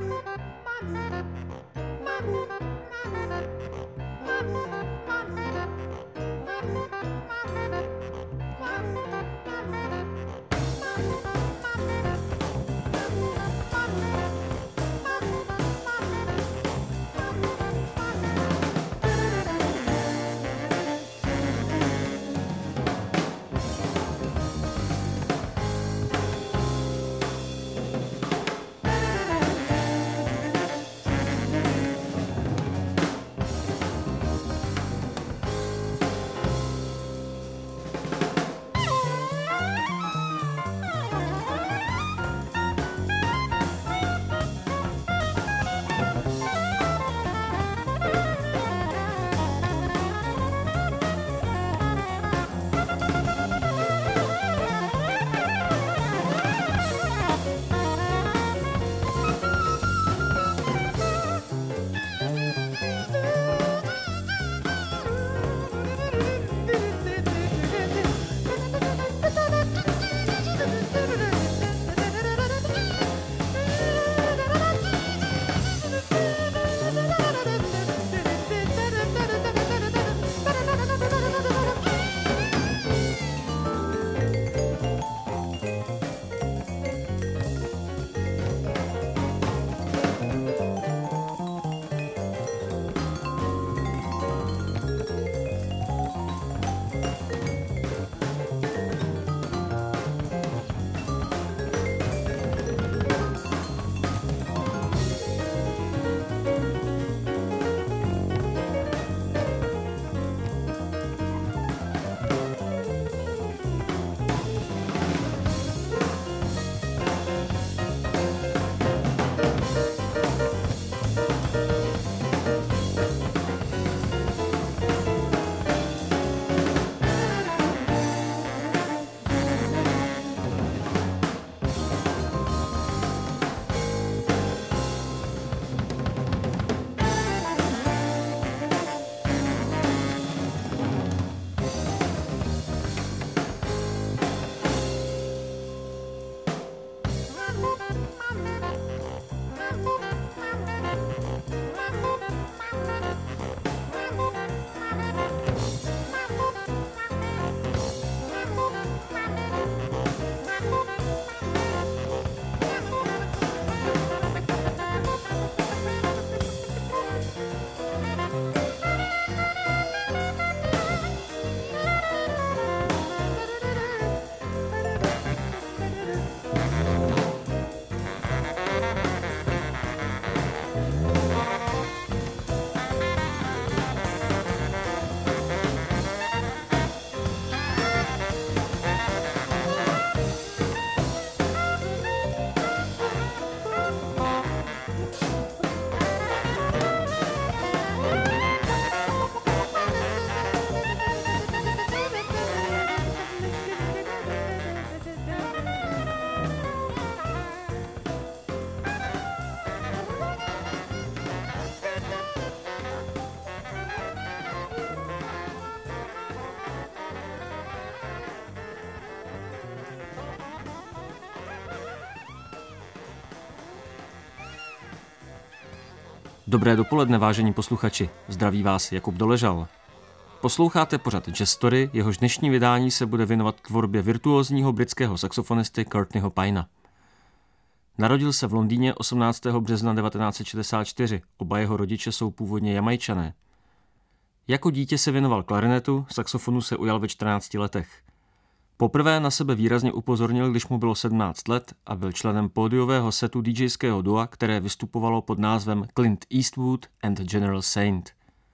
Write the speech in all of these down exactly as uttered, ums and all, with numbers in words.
Dobré dopoledne, vážení posluchači. Zdraví vás Jakub Doležal. Posloucháte pořad Jazz Story, jehož dnešní vydání se bude věnovat tvorbě virtuózního britského saxofonisty Courtneyho Pyna. Narodil se v Londýně osmnáctého března devatenáct set šedesát čtyři, oba jeho rodiče jsou původně Jamajčané. Jako dítě se věnoval klarinetu, saxofonu se ujal ve čtrnácti letech. Poprvé na sebe výrazně upozornil, když mu bylo sedmnáct let a byl členem pódiového setu DJského dua, které vystupovalo pod názvem Clint Eastwood and General Saint.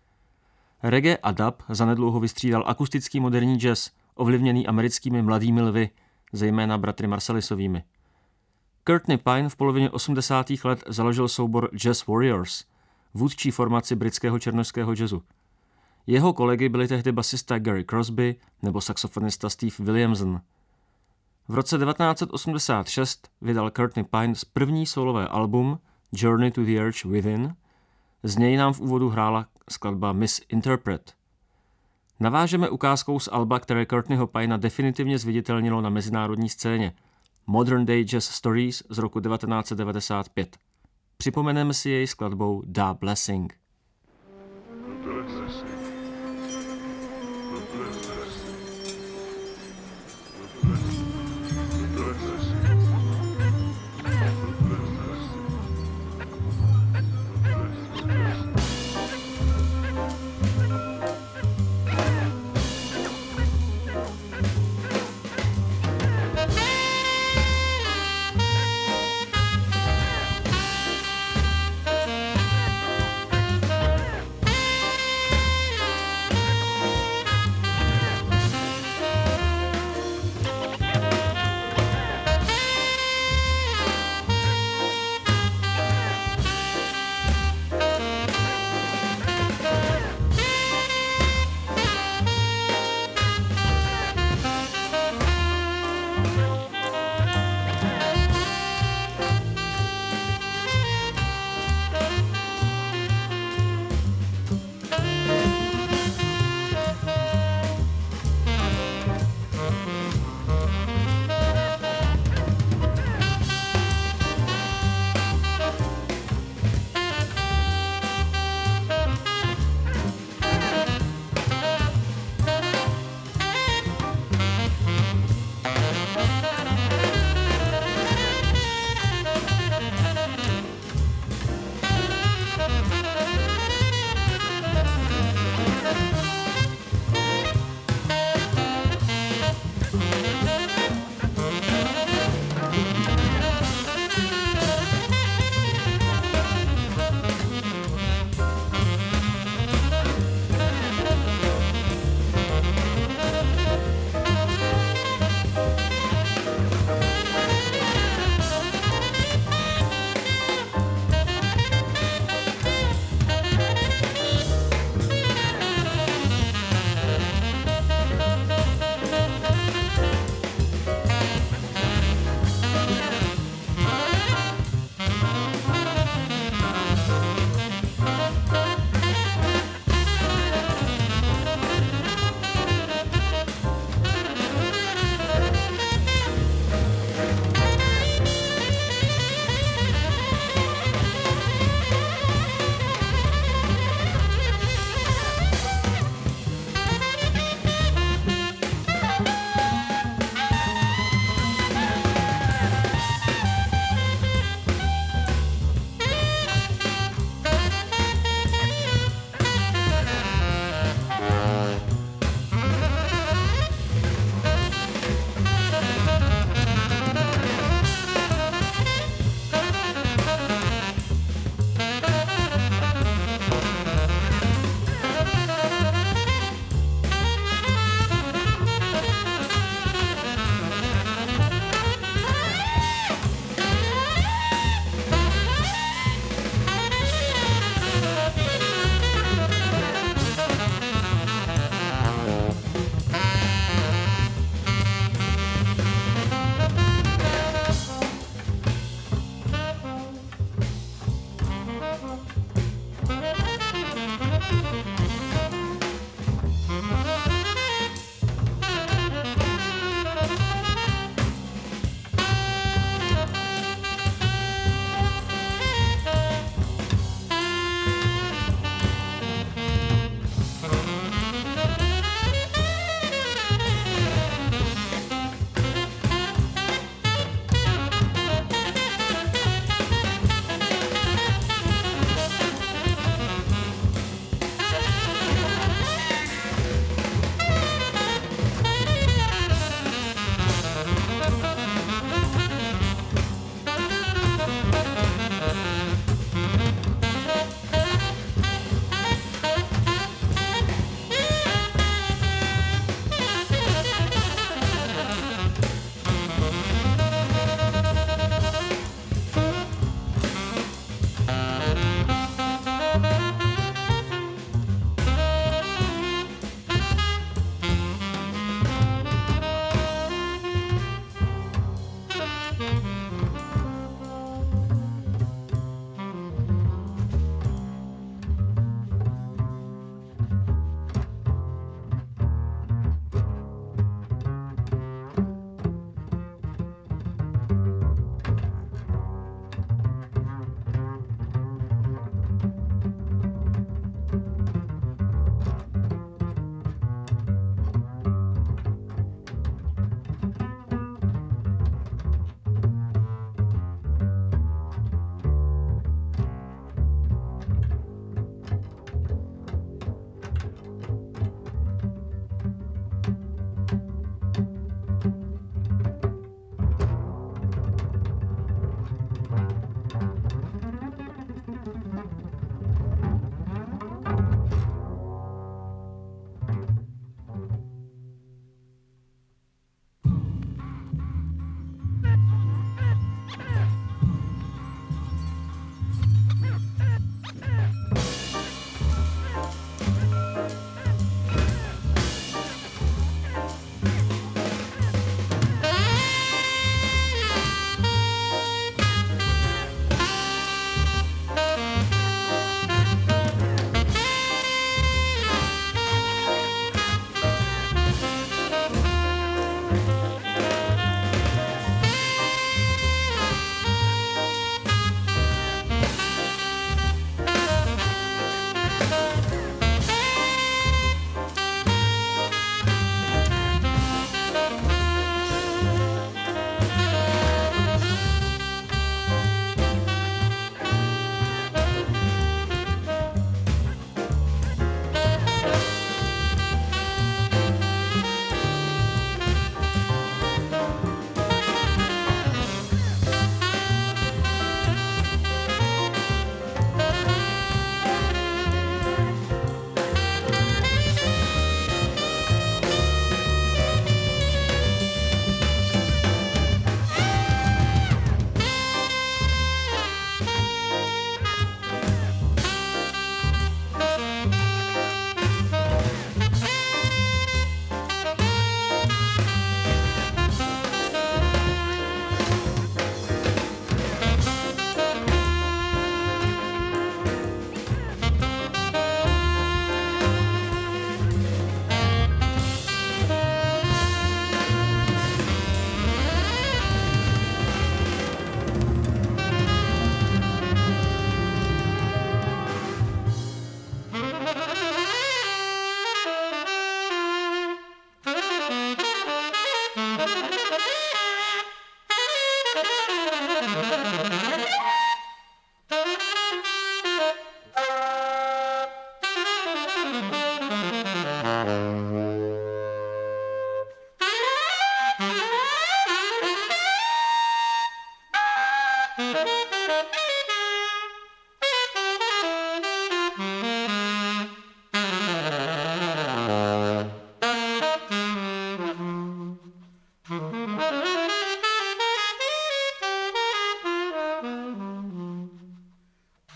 Reggae a dub zanedlouho vystřídal akustický moderní jazz, ovlivněný americkými mladými lvy, zejména bratry Marsalisovými. Courtney Pine v polovině osmdesátých let založil soubor Jazz Warriors, vůdčí formaci britského černošského jazzu. Jeho kolegy byli tehdy basista Gary Crosby nebo saxofonista Steve Williamson. V roce devatenáct set osmdesát šest vydal Courtney Pine první solové album Journey to the Urge Within, z něj nám v úvodu hrála skladba Misinterpret. Navážeme ukázkou z alba, které Courtneyho Pyna definitivně zviditelnilo na mezinárodní scéně, Modern Day Jazz Stories z roku devatenáct set devadesát pět. Připomeneme si jej skladbou Da Blessing.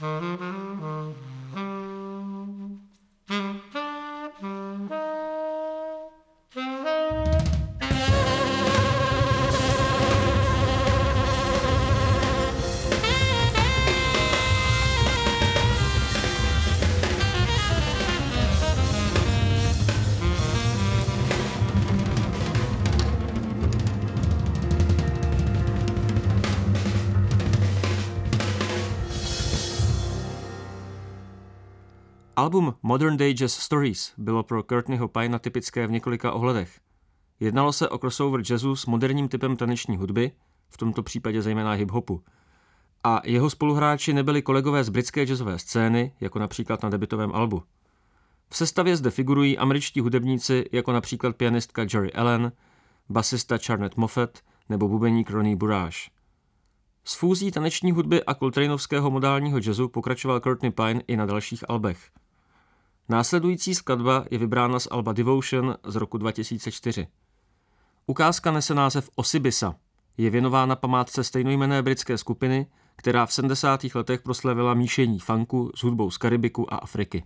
Album Modern Day Jazz Stories bylo pro Courtneyho Pine'a typické v několika ohledech. Jednalo se o crossover jazzu s moderním typem taneční hudby, v tomto případě zejména hip-hopu. A jeho spoluhráči nebyli kolegové z britské jazzové scény, jako například na debutovém albu. V sestavě zde figurují američtí hudebníci, jako například pianistka Jerry Allen, basista Charnett Moffett nebo bubeník Ronnie Burrage. S fúzí taneční hudby a coltraneovského modálního jazzu pokračoval Courtney Pine i na dalších albech. Následující skladba je vybrána z alba Devotion z roku dva tisíce čtyři. Ukázka nese název Osibisa. Je věnována památce stejnojmenné britské skupiny, která v sedmdesátých letech proslavila míšení funku s hudbou z Karibiku a Afriky.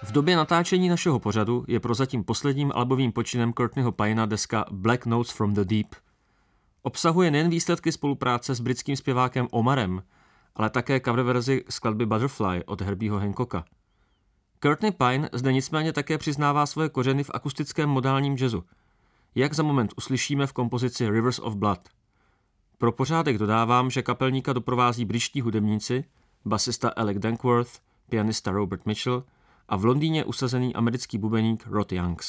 V době natáčení našeho pořadu je prozatím posledním albovým počinem Courtneyho Pinea deska Black Notes from the Deep. Obsahuje nejen výsledky spolupráce s britským zpěvákem Omarem, ale také coververzi skladby Butterfly od Herbieho Hancocka. Courtney Pine zde nicméně také přiznává svoje kořeny v akustickém modálním jazzu, jak za moment uslyšíme v kompozici Rivers of Blood. Pro pořádek dodávám, že kapelníka doprovází britští hudebníci, basista Alec Dankworth, pianista Robert Mitchell a v Londýně usazený americký bubeník Rod Youngs.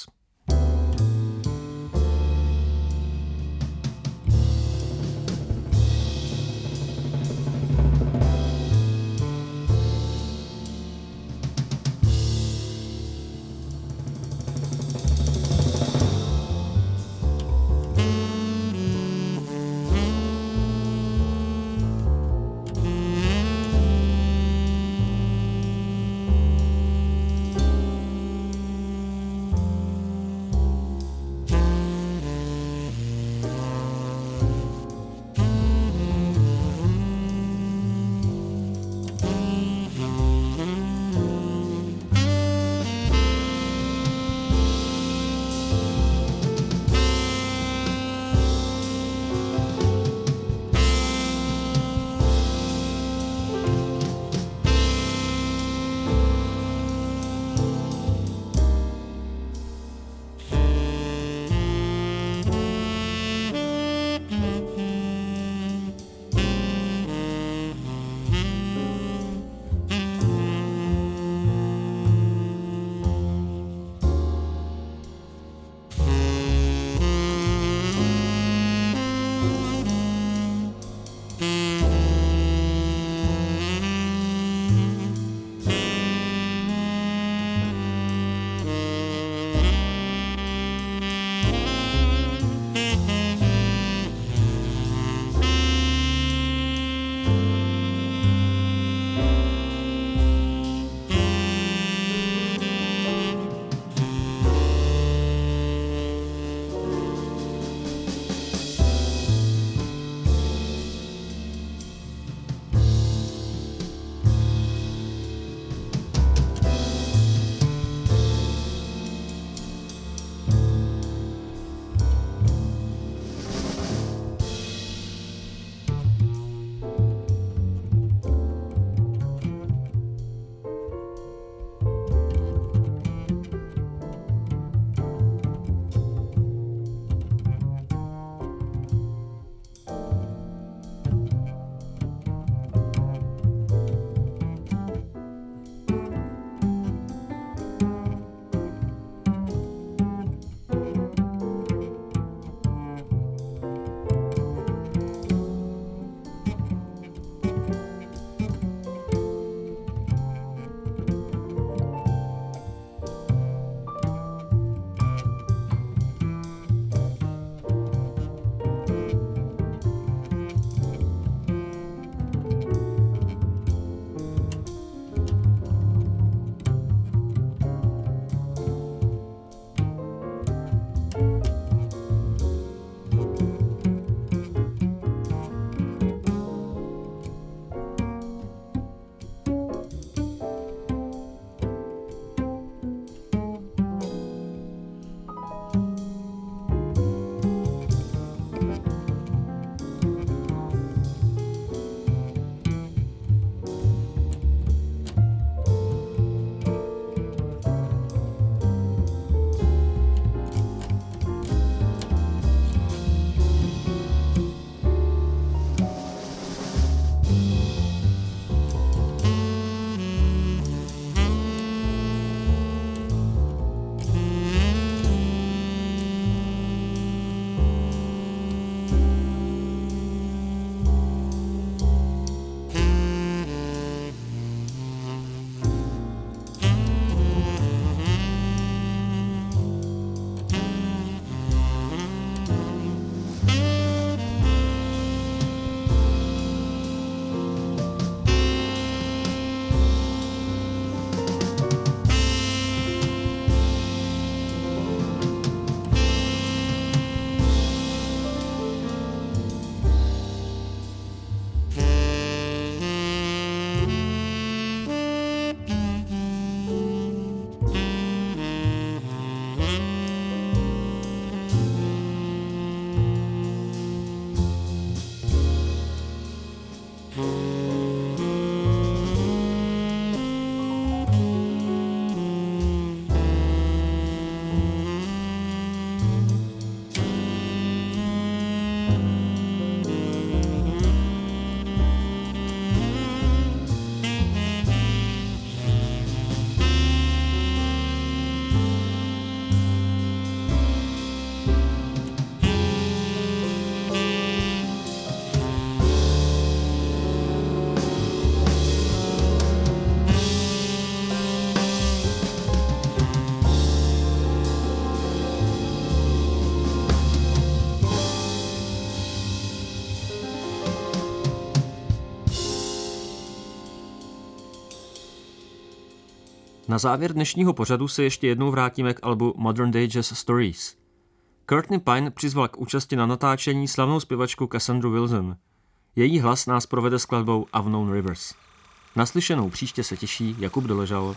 Na závěr dnešního pořadu se ještě jednou vrátíme k albu Modern Day Jazz Stories. Courtney Pine přizval k účasti na natáčení slavnou zpěvačku Cassandru Wilson. Její hlas nás provede skladbou Unknown Rivers. Naslyšenou příště se těší Jakub Doležal.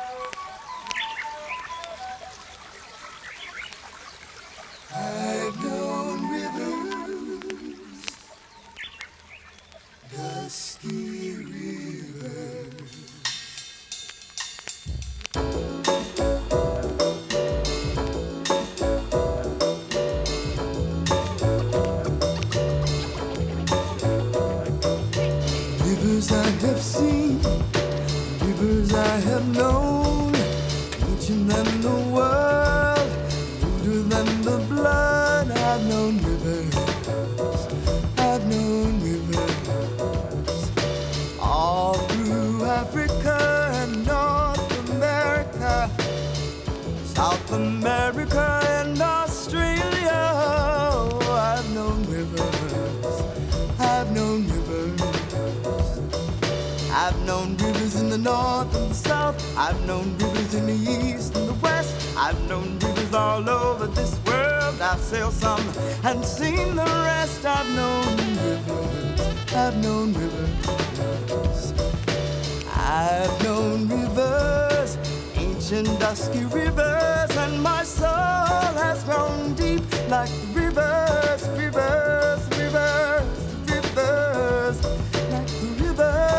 Rivers I have seen, rivers I have known, ancient than the world, older than the blood. I've known rivers, I've known rivers, all through Africa and North America, South America and Australia. Oh, I've known rivers, I've known rivers. I've known rivers in the north and the south. I've known rivers in the east and the west. I've known rivers all over this world. I've sailed some and seen the rest. I've known rivers. I've known rivers. I've known rivers, ancient dusky rivers, and my soul has grown deep like the rivers, rivers, rivers, rivers, like the rivers.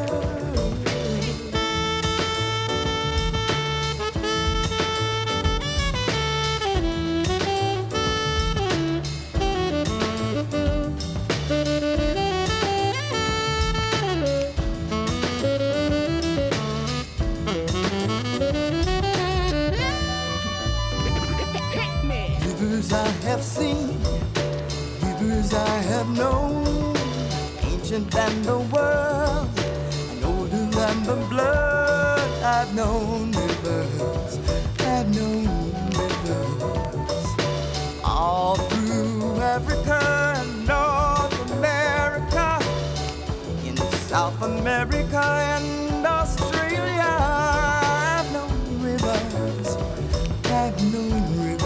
Rivers I have seen, rivers I have known, ancient than the world, and older than the blood. I've known rivers, I've known rivers, all through Africa and North America, in South America and Australia. I've known rivers, I've known rivers.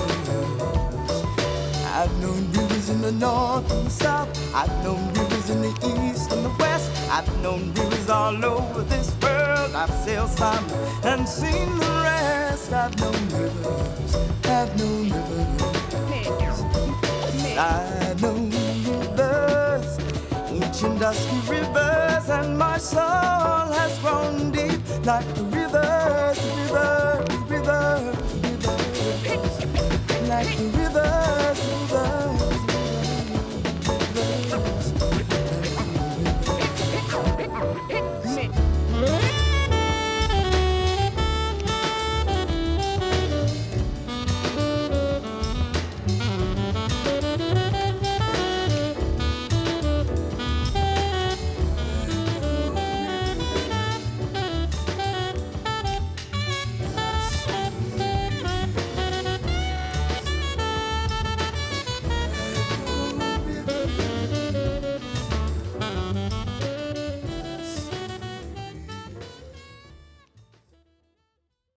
I've known rivers in the north and the south. I've known rivers in the east and the west. I've known rivers all over this world. I've sailed some and seen the rest. I've known rivers. I've known rivers. I've known rivers, ancient dusky rivers, and my soul has grown deep like the river.